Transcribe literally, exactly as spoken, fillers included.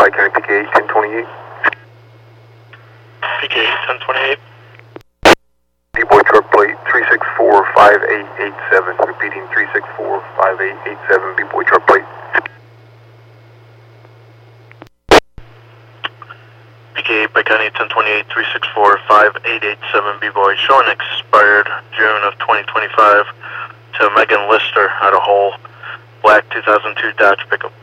Pike County P K ten twenty-eight. P K ten twenty-eight. B-Boy truck plate three six four five eight eight seven. Repeating three six four five eight eight seven. B-Boy truck plate. P K Pike County ten twenty-eight three six four five eight eight seven. B-Boy showing expired June of twenty twenty-five to Megan Lister out of Hull. Black two thousand two Dodge pickup.